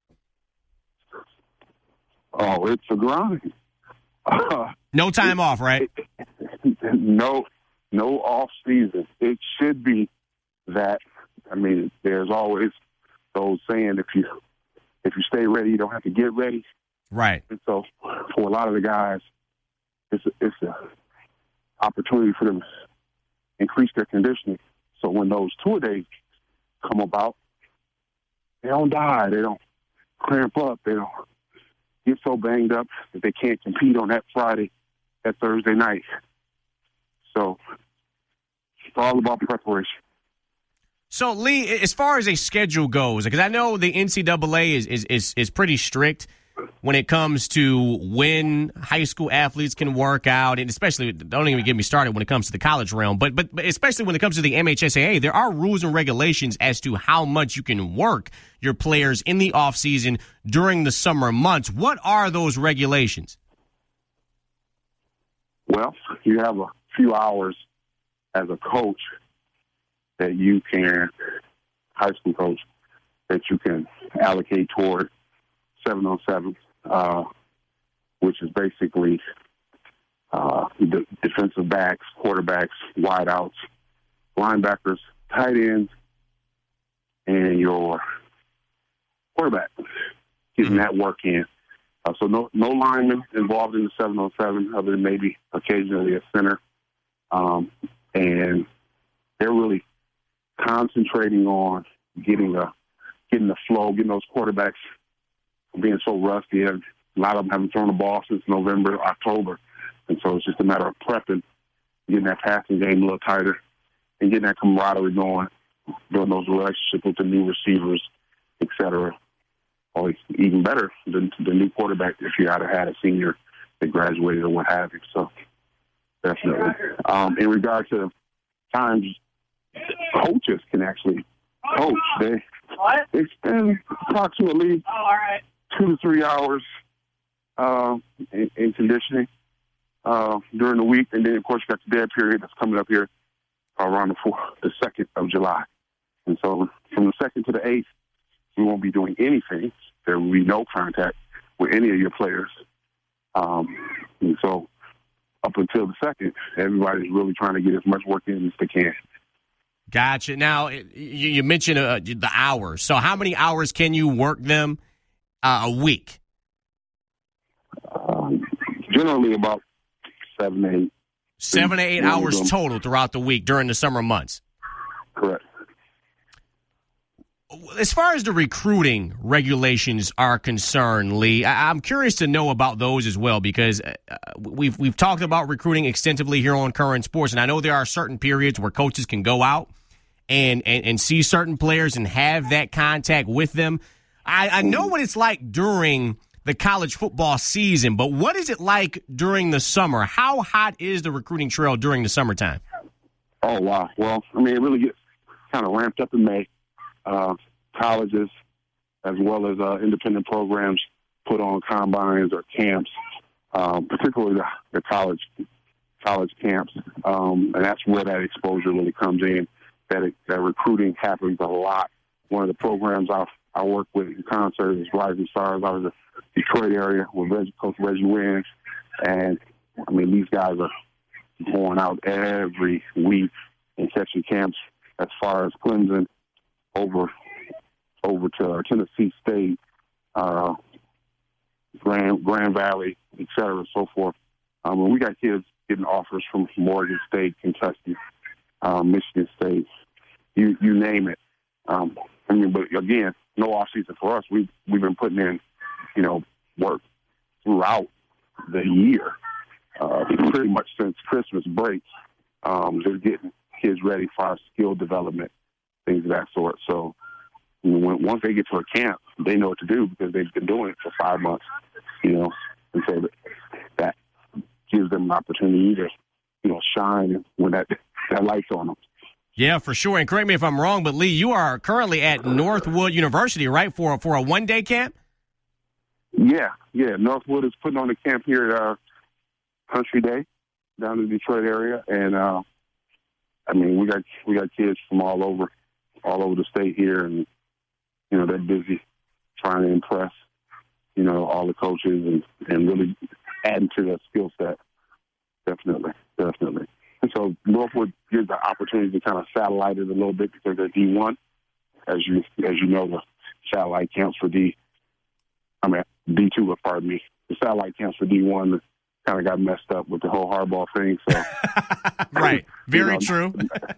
Oh, it's a grind. Uh, no time off, right? No, no off season. It should be that. I mean, there's always those saying, if you if you stay ready, you don't have to get ready. Right. And so for a lot of the guys, it's a, it's an opportunity for them to increase their conditioning. So when those tour days come about, they don't die. They don't cramp up. They don't get so banged up that they can't compete on that Friday, that Thursday night. So it's all about preparation. So, Lee, as far as a schedule goes, because I know the N C double A is, is, is, is pretty strict when it comes to when high school athletes can work out, and especially, don't even get me started when it comes to the college realm, but, but, but especially when it comes to the M H S A A, there are rules and regulations as to how much you can work your players in the offseason during the summer months. What are those regulations? Well, you have a few hours as a coach that you can, high school coach, that you can allocate toward seven on seven, uh, which is basically uh, the defensive backs, quarterbacks, wideouts, linebackers, tight ends, and your quarterback, getting that work in. Uh, so no no linemen involved in the seven on seven, other than maybe occasionally a center. Um, and they're really concentrating on getting a getting the flow, getting those quarterbacks being so rusty. A lot of them haven't thrown the ball since November, October. And so it's just a matter of prepping, getting that passing game a little tighter, and getting that camaraderie going, building those relationships with the new receivers, et cetera. Or even better, the, the new quarterback if you had had a senior that graduated or what have you. So definitely. Um, in regard to times coaches can actually coach, they, they spend approximately two to three hours uh, in, in conditioning uh, during the week. And then, of course, you got the dead period that's coming up here around the, fourth, the second of July. And so from the second to the eighth, we won't be doing anything. There will be no contact with any of your players. Um, and so up until the second, everybody's really trying to get as much work in as they can. Gotcha. Now, you, you mentioned uh, the hours. So how many hours can you work them uh, a week? Um, generally about seven to eight. Seven to eight hours total throughout the week during the summer months. Correct. As far as the recruiting regulations are concerned, Lee, I- I'm curious to know about those as well, because uh, we've we've talked about recruiting extensively here on Current Sports, and I know there are certain periods where coaches can go out and, and, and see certain players and have that contact with them. I, I know what it's like during the college football season, but what is it like during the summer? How hot is the recruiting trail during the summertime? Oh, wow. Well, I mean, it really gets kind of ramped up in May. Uh, colleges, as well as uh, independent programs, put on combines or camps, um, particularly the, the college college camps, um, and that's where that exposure really comes in. That it, that recruiting happens a lot. One of the programs I I work with in concert is Rising Stars out of the Detroit area with Reggie, Coach Reggie Wynn, and I mean these guys are going out every week and catching camps as far as Clemson. Over, over to Tennessee State, uh, Grand Grand Valley, et cetera, and so forth. Um, and we got kids getting offers from Morgan State, Kentucky, um, Michigan State, you you name it. Um, I mean, but again, no off season for us. We we've been putting in, you know, work throughout the year, uh, pretty much since Christmas break. Um, just getting kids ready for our skill development. Things of that sort. So when, once they get to a camp, they know what to do because they've been doing it for five months, you know. And so that, that gives them an opportunity to, you know, shine when that that light's on them. Yeah, for sure. And correct me if I'm wrong, but Lee, you are currently at Northwood University, right, for for a one day camp? Yeah, yeah. Northwood is putting on a camp here at uh, Country Day down in the Detroit area, and uh, I mean we got we got kids from all over. all over the state here, and, you know, they're busy trying to impress, you know, all the coaches and, and really adding to their skill set. Definitely, definitely. And so Northwood gives the opportunity to kind of satellite it a little bit because they're D one. As you as you know, the satellite camps for D, I mean, D two, pardon me. The satellite camps for D one kind of got messed up with the whole Harbaugh thing. So, right. Very you know, true.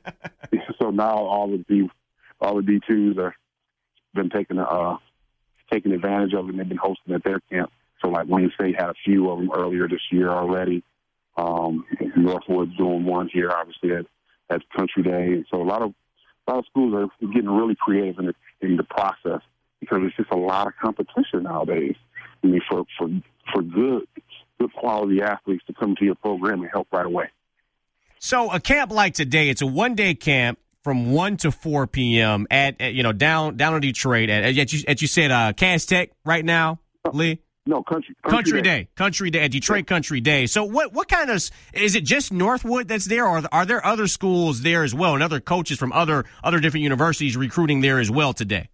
So now all of the all the D twos are been taking uh taking advantage of it, and they've been hosting at their camp. So like Wayne State had a few of them earlier this year already. Um, Northwood's doing one here, obviously at, at Country Day. And so a lot of a lot of schools are getting really creative in the in the process because it's just a lot of competition nowadays. I mean, for for for good good quality athletes to come to your program and help right away. So a camp like today, it's a one day camp from one to four p.m. at, at you know down down in Detroit at at you, at you said uh, Cass Tech right now, Lee. No, country country, country day. day, country day at Detroit yeah. Country Day. So what what kind of is it? Just Northwood that's there, or are there other schools there as well, and other coaches from other other different universities recruiting there as well today?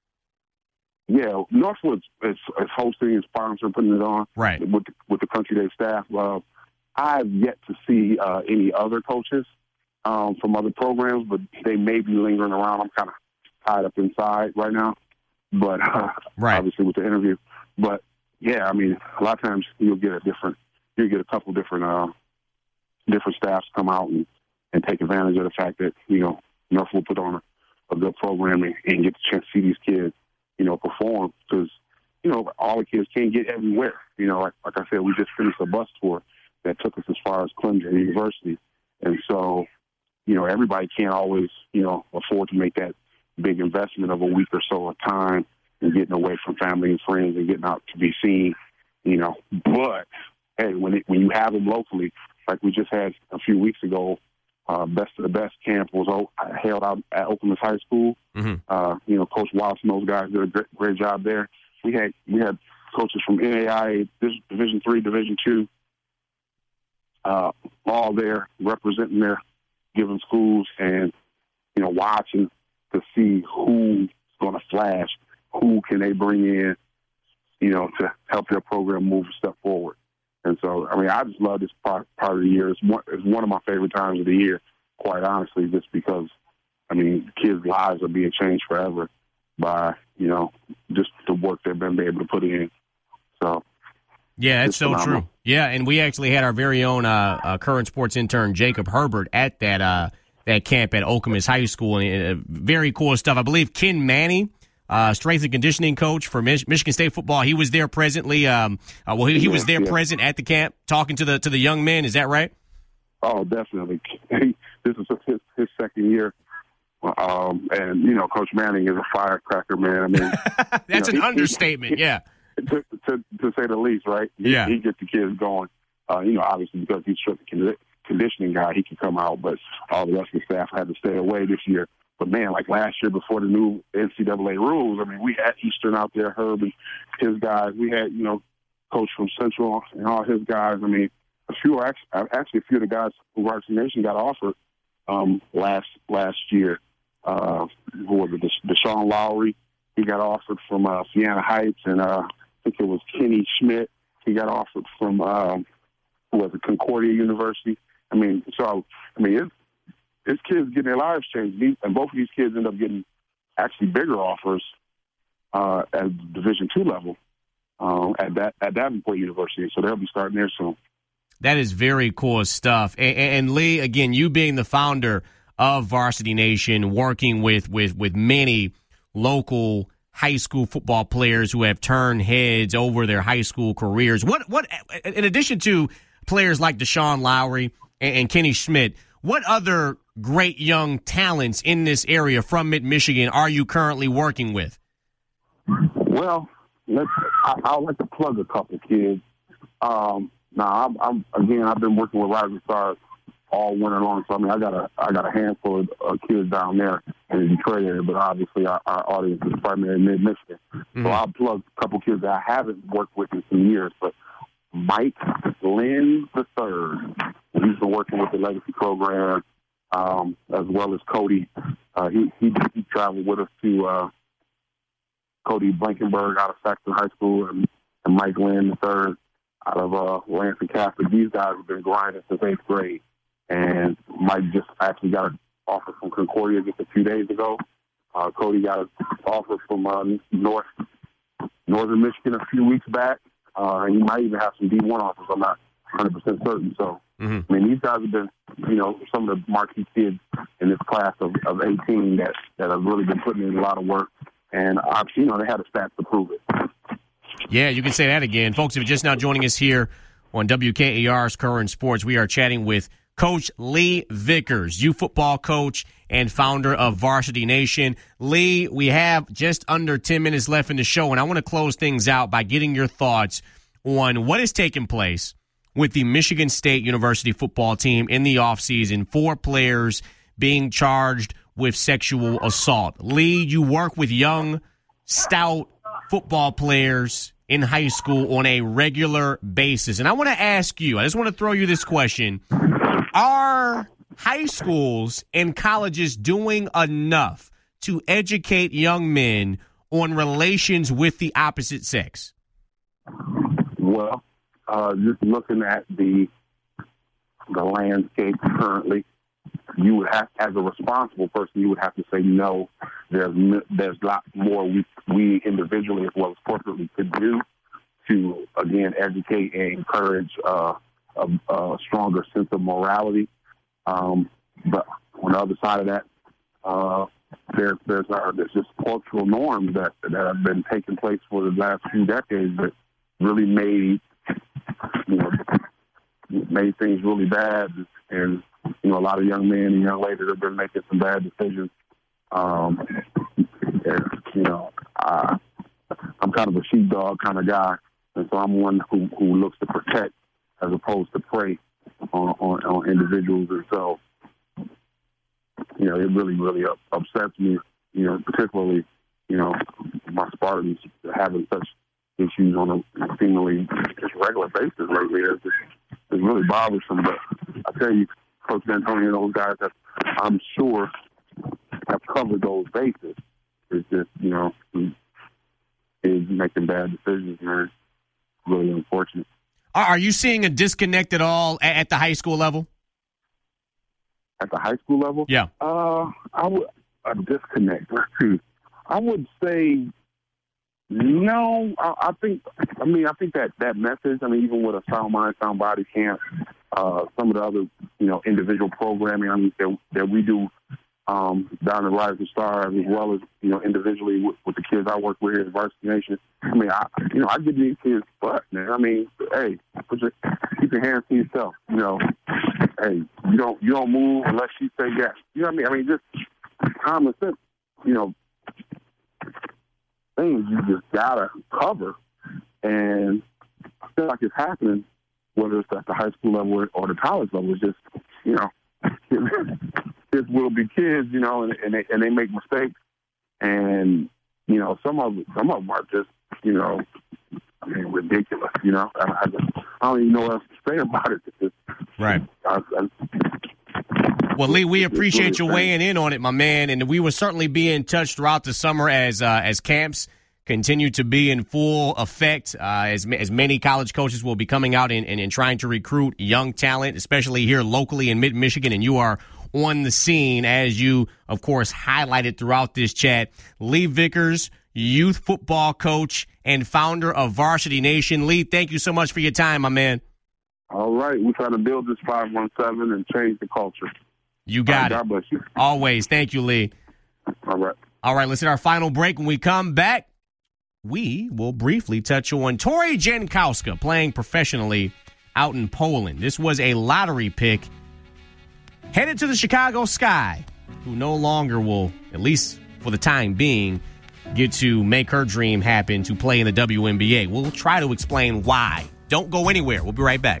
Yeah, Northwood is, is hosting and sponsoring, putting it on right with the, with the Country Day staff. Uh, I've yet to see uh, any other coaches um, from other programs, but they may be lingering around. I'm kind of tied up inside right now, but uh, right. obviously with the interview. But yeah, I mean, a lot of times you'll get a different, you'll get a couple different, uh, different staffs come out and, and take advantage of the fact that you know Norfolk put on a, a good program and, and get the chance to see these kids, you know, perform because, you know, all the kids can't get everywhere. You know, like, like I said, we just finished a bus tour that took us as far as Clemson University. And so, you know, everybody can't always, you know, afford to make that big investment of a week or so of time and getting away from family and friends and getting out to be seen, you know. But, hey, when it, when you have them locally, like we just had a few weeks ago, uh, Best of the Best camp was o- held out at Okemos High School. Mm-hmm. Uh, you know, Coach Wallace and those guys did a great, great job there. We had we had coaches from N A I A, Division Three, Division Two, uh, all there representing their given schools and, you know, watching to see who's going to flash, who can they bring in, you know, to help their program move a step forward. And so, I mean, I just love this part, part of the year. It's one, it's one of my favorite times of the year, quite honestly, just because, I mean, kids' lives are being changed forever by, you know, just the work they've been able to put in. So, yeah, that's so phenomenal. true. Yeah, and we actually had our very own uh, uh, current sports intern, Jacob Herbert, at that uh, that camp at Okemos High School. And uh, very cool stuff. I believe Ken Manny, uh, strength and conditioning coach for Mich- Michigan State football, he was there presently. Um, uh, well, he, he was there yeah. present at the camp talking to the to the young men. Is that right? Oh, definitely. This is his, his second year. Um, and, you know, Coach Manning is a firecracker, man. I mean, that's you know, an he, understatement, he, yeah. To, to, to say the least, right? He, yeah. He gets the kids going. Uh, you know, obviously because he's a strength conditioning guy, he can come out, but all the rest of the staff had to stay away this year. But, man, like last year before the new N C double A rules, I mean, we had Eastern out there, Herb and his guys. We had, you know, Coach from Central and all his guys. I mean, a few actually, actually a few of the guys from Varsity Nation got offered um, last last year. Uh, who was it? Deshaun Lowry. He got offered from uh, Siena Heights, and uh, I think it was Kenny Schmidt. He got offered from um, who was it? Concordia University. I mean, so I mean, it's, it's kids getting their lives changed, these, and both of these kids end up getting actually bigger offers uh, at Division two level um, at that at Davenport University. So they'll be starting there soon. That is very cool stuff. And, and Lee, again, you being the founder of Varsity Nation, working with, with, with many local high school football players who have turned heads over their high school careers. What what in addition to players like Deshaun Lowry and, and Kenny Schmidt, what other great young talents in this area from Mid-Michigan are you currently working with? Well, let's, I, I'd like to plug a couple kids. Um, now, I'm, I'm again, I've been working with Rising Stars all winter long. So I mean, I got a I got a handful of uh, kids down there in the Detroit area, but obviously our, our audience is primarily Mid Michigan. Mm-hmm. So I'll plug a couple kids that I haven't worked with in some years. But Mike Lynn the third, he's been working with the Legacy program, um, as well as Cody. Uh, he, he he traveled with us to uh, Cody Blankenberg out of Saxon High School, and, and Mike Lynn the third out of uh, Lansing Catholic. These guys have been grinding since eighth grade. And Mike just actually got an offer from Concordia just a few days ago. Uh, Cody got an offer from uh, North Northern Michigan a few weeks back. Uh, and he might even have some D one offers. I'm not one hundred percent certain. So, mm-hmm. I mean, these guys have been, you know, some of the marquee kids in this class of, of eighteen that, that have really been putting in a lot of work. And, I've, you know, they had the stats to prove it. Yeah, you can say that again. Folks, if you're just now joining us here on W K A R's Current Sports, we are chatting with Coach Lee Vickers, U football coach and founder of Varsity Nation. Lee, we have just under ten minutes left in the show, and I want to close things out by getting your thoughts on what has taken place with the Michigan State University football team in the offseason. Four players being charged with sexual assault. Lee, you work with young, stout football players in high school on a regular basis. And I want to ask you, I just want to throw you this question. Are high schools and colleges doing enough to educate young men on relations with the opposite sex? Well, uh, just looking at the the landscape currently, you would have, as a responsible person, you would have to say no. There's there's a lot more we, we individually as well as corporately could do to, again, educate and encourage uh, a, a stronger sense of morality. Um, but on the other side of that, uh, there, there's, uh, there's just cultural norms that, that have been taking place for the last few decades that really made, you know, made things really bad. And, you know, a lot of young men and young ladies have been making some bad decisions. Um, and, you know, uh, I'm kind of a sheepdog kind of guy, and so I'm one who, who looks to protect as opposed to prey on, on, on individuals. And so, you know, it really, really up, upsets me, you know, particularly, you know, my Spartans having such issues on a seemingly just regular basis lately. It's, just, it's really bothersome. But I tell you, Coach D'Antonio and those guys that I'm sure have covered those bases. It's just, you know, is making bad decisions, man. It's really unfortunate. Are you seeing a disconnect at all at the high school level? At the high school level? Yeah. Uh, I would a disconnect. Let's see. I would say no. I, I think. I mean, I think that that message. I mean, even with a Sound Mind, Sound Body camp, uh, some of the other, you know, individual programming. I mean, that, that we do um, down at Rising Stars, as well as, you know, individually with, with the kids I work with here at Varsity Nation. I mean, I, you know, I give these kids butt, man. I mean, hey, put your keep your hands to yourself. You know, hey, you don't you don't move unless you say yes. You know what I mean? I mean, just common sense. You know, things you just gotta cover, and I feel like it's happening, whether it's at the high school level or the college level. It's just, you know, kids will be kids, you know, and, and they and they make mistakes, and you know, some of some of them are just, you know, I mean, ridiculous. You know, I, I, just, I don't even know what else to say about it. It's just, right. I, I, Well, Lee, we appreciate you weighing in on it, my man, and we will certainly be in touch throughout the summer as uh, as camps continue to be in full effect, uh, as as many college coaches will be coming out and, and, and trying to recruit young talent, especially here locally in mid-Michigan, and you are on the scene, as you, of course, highlighted throughout this chat. Lee Vickers, youth football coach and founder of Varsity Nation. Lee, thank you so much for your time, my man. All right. We're trying to build this five one seven and change the culture. You got right, it. God bless you. Always. Thank you, Lee. All right. All right, let's hit our final break. When we come back, we will briefly touch on Tori Jankowska playing professionally out in Poland. This was a lottery pick headed to the Chicago Sky, who no longer will, at least for the time being, get to make her dream happen to play in the W N B A. We'll try to explain why. Don't go anywhere. We'll be right back.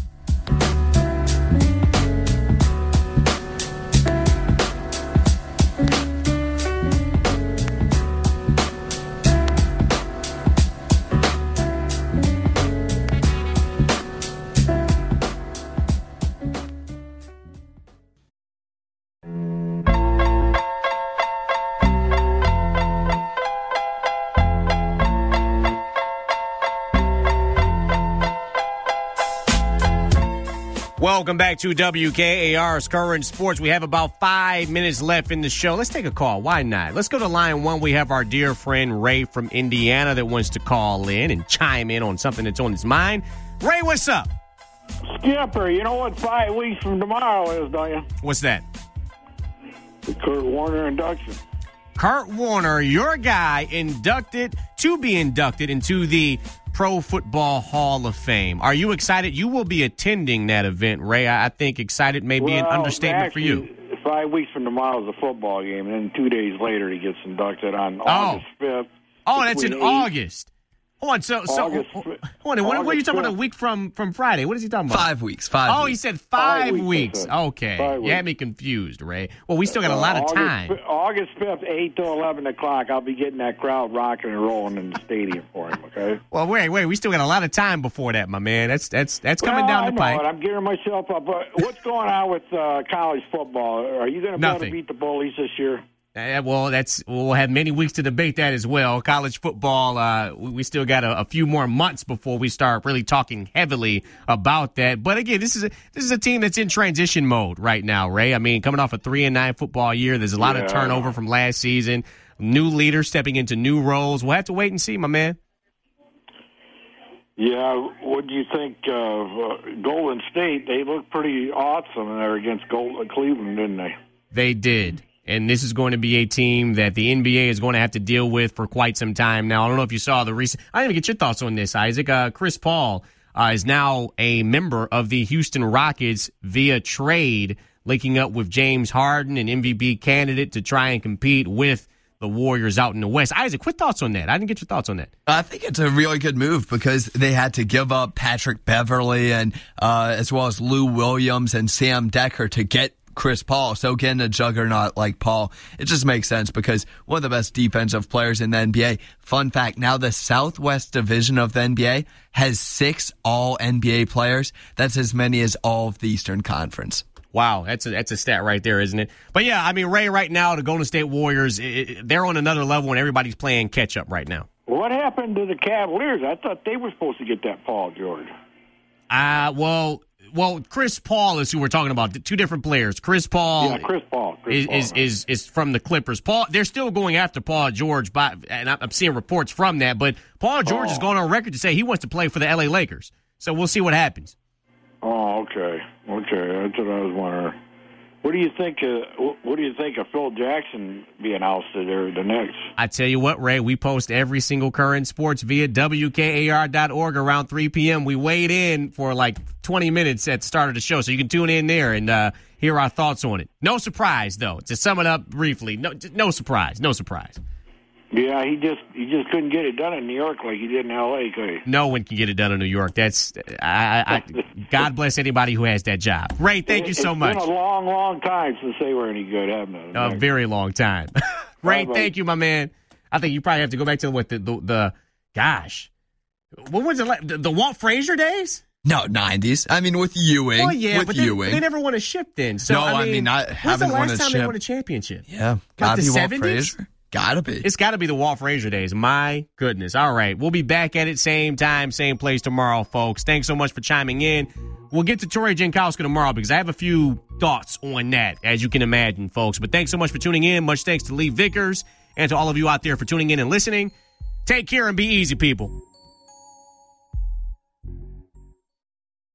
Welcome back to W K A R's Current Sports. We have about five minutes left in the show. Let's take a call. Why not? Let's go to line one. We have our dear friend Ray from Indiana that wants to call in and chime in on something that's on his mind. Ray, what's up? Skipper, you know what five weeks from tomorrow is, don't you? What's that? The Kurt Warner induction. Kurt Warner, your guy, inducted to be inducted into the Pro Football Hall of Fame. Are you excited? You will be attending that event, Ray. I think excited may be well, an understatement actually, for you. Five weeks from tomorrow is a football game, and then two days later he gets inducted on oh. August fifth. Oh, that's in eight. August. Hold on, so, so August, hold on, what, what are you talking about a week from, from Friday? What is he talking about? Five weeks. Five oh, weeks. he said five, five weeks. weeks. Okay. Five you weeks. had me confused, Ray. Well, we still got a lot uh, of August, time. August fifth, eight to eleven o'clock, I'll be getting that crowd rocking and rolling in the stadium for him, okay? Well, wait, wait. We still got a lot of time before that, my man. That's that's that's coming well, down I the know pipe. it. I'm gearing myself up. But what's going on with uh, college football? Are you going to be able to Nothing. beat the bullies this year? Uh, well, that's we'll have many weeks to debate that as well. College football, uh, we, we still got a, a few more months before we start really talking heavily about that. But again, this is a this is a team that's in transition mode right now, Ray. I mean, coming off a three and nine football year, there's a lot yeah. of turnover from last season. New leaders stepping into new roles. We'll have to wait and see, my man. Yeah, what do you think of uh, Golden State? They looked pretty awesome there against Gold, uh, Cleveland, didn't they? They did. And this is going to be a team that the N B A is going to have to deal with for quite some time now. I don't know if you saw the recent – I didn't even get your thoughts on this, Isaac. Uh, Chris Paul uh, is now a member of the Houston Rockets via trade, linking up with James Harden, an M V P candidate, to try and compete with the Warriors out in the West. Isaac, quick thoughts on that. I didn't get your thoughts on that. I think it's a really good move because they had to give up Patrick Beverley and uh, as well as Lou Williams and Sam Decker to get Chris Paul. So getting a juggernaut like Paul, it just makes sense because one of the best defensive players in the N B A. Fun fact, now the Southwest Division of the N B A has six all N B A players. That's as many as all of the Eastern Conference. Wow, that's a that's a stat right there, isn't it? But yeah, I mean, Ray, right now, the Golden State Warriors, it, it, they're on another level and everybody's playing catch-up right now. What happened to the Cavaliers? I thought they were supposed to get that Paul George. Uh, well, well, Chris Paul is who we're talking about. Two different players. Chris Paul, yeah, Chris Paul, Chris is, Paul is, right. is is from the Clippers. Paul, they're still going after Paul George, by, and I'm seeing reports from that. But Paul George oh. is going on record to say he wants to play for the L A Lakers. So we'll see what happens. Oh, okay, okay, that's what I was wondering. What do you think? Uh, what do you think of Phil Jackson being ousted or the Knicks? I tell you what, Ray, we post every single current sports via W K A R dot org around three p.m. We weighed in for like twenty minutes at the start of the show, so you can tune in there and uh, hear our thoughts on it. No surprise, though. To sum it up briefly, no, no surprise, no surprise. Yeah, he just he just couldn't get it done in New York like he did in L A, could he? No one can get it done in New York. That's I, I, God bless anybody who has that job. Ray, thank you so it's much. It's been a long, long time since they were any good, haven't it? A very long time. Ray, Bye, thank you, my man. I think you probably have to go back to what the the, the gosh, what was it like? The, the Walt Frazier days? No, nineties. I mean, with Ewing. Well, yeah, with but they, Ewing. they never won a ship then. So, no, I mean, I mean I haven't won a ship. When's the last time they won a championship? Yeah, Got gotta the be Walt seventies? Frazier. Gotta be. It's got to be the Walt Frazier days. My goodness. All right. We'll be back at it same time, same place tomorrow, folks. Thanks so much for chiming in. We'll get to Torrey Jankowski tomorrow because I have a few thoughts on that, as you can imagine, folks. But thanks so much for tuning in. Much thanks to Lee Vickers and to all of you out there for tuning in and listening. Take care and be easy, people.